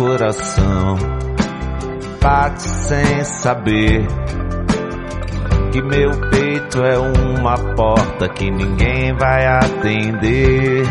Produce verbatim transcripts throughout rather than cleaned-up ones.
coração bate sem saber que meu peito é uma porta que ninguém vai atender.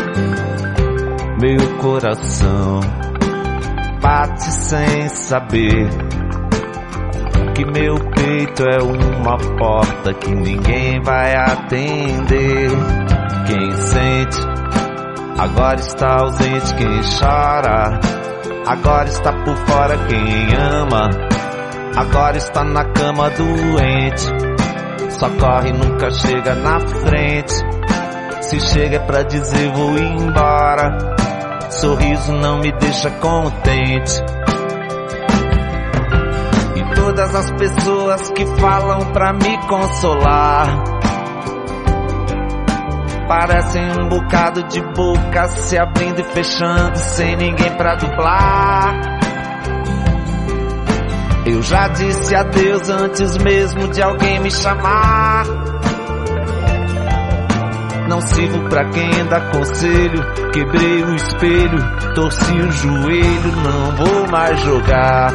Meu coração bate sem saber que meu peito é uma porta que ninguém vai atender. Quem sente agora está ausente, quem chora agora está por fora, quem ama agora está na cama doente. Só corre, nunca chega na frente. Se chega é pra dizer vou embora. Sorriso não me deixa contente. E todas as pessoas que falam pra me consolar parecem um bocado de boca se abrindo e fechando sem ninguém pra dublar. Eu já disse adeus antes mesmo de alguém me chamar. Não sirvo pra quem dá conselho. Quebrei o espelho, torci o joelho, não vou mais jogar.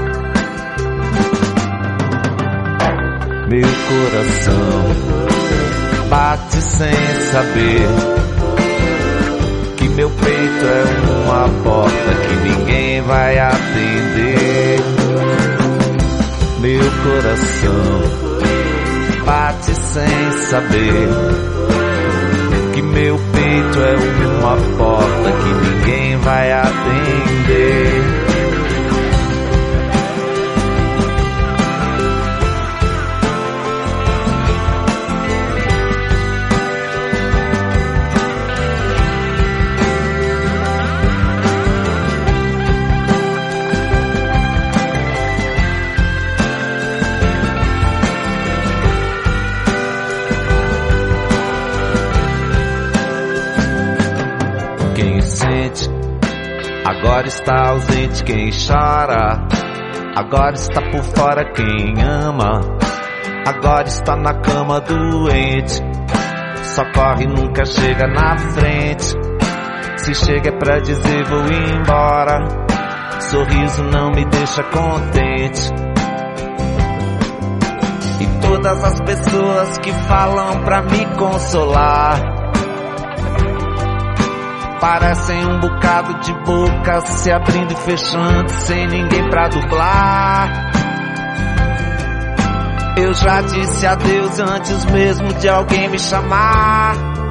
Meu coração bate sem saber que meu peito é uma porta que ninguém vai atender. Meu coração bate sem saber que meu peito é uma porta que ninguém vai atender. Agora está ausente quem chora, agora está por fora quem ama, agora está na cama doente. Só corre, nunca chega na frente. Se chega é pra dizer vou embora. Sorriso não me deixa contente. E todas as pessoas que falam pra me consolar parecem um bocado de boca se abrindo e fechando sem ninguém pra dublar. Eu já disse adeus antes mesmo de alguém me chamar.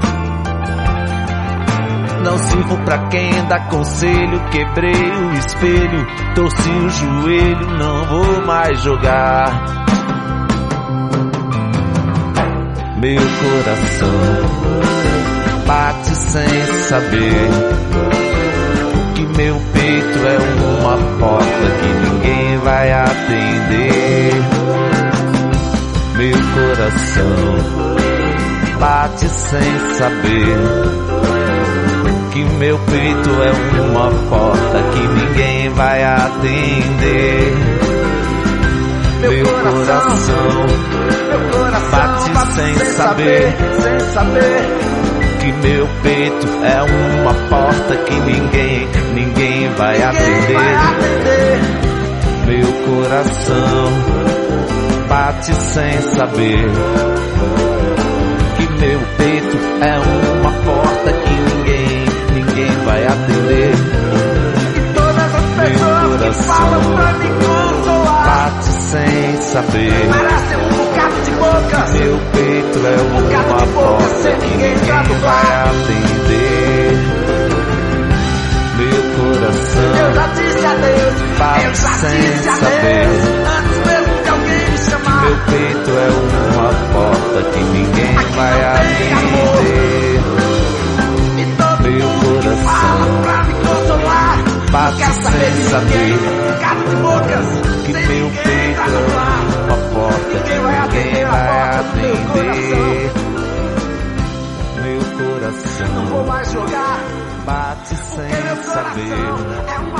Não sirvo pra quem dá conselho. Quebrei o espelho, torci o joelho, não vou mais jogar. Meu coração bate sem saber que meu peito é uma porta que ninguém vai atender. Meu coração bate sem saber que meu peito é uma porta que ninguém vai atender. Meu coração bate sem saber, sem saber que meu peito é uma porta que ninguém, ninguém vai atender. Meu coração bate sem saber que meu peito é uma porta que ninguém, ninguém vai atender. E todas as pessoas que falam pra me consolar bate sem saber parece um bocado de boca. Meu peito é um uma porta que ninguém vai atender. Meu coração eu já disse adeus, bate sem saber antes mesmo de alguém me chamar. Meu peito é uma porta que ninguém aqui vai atender. Meu coração pra me consolar bate sem saber que meu peito é uma porta que ninguém vai atender. Meu coração não vou mais jogar, bate sem saber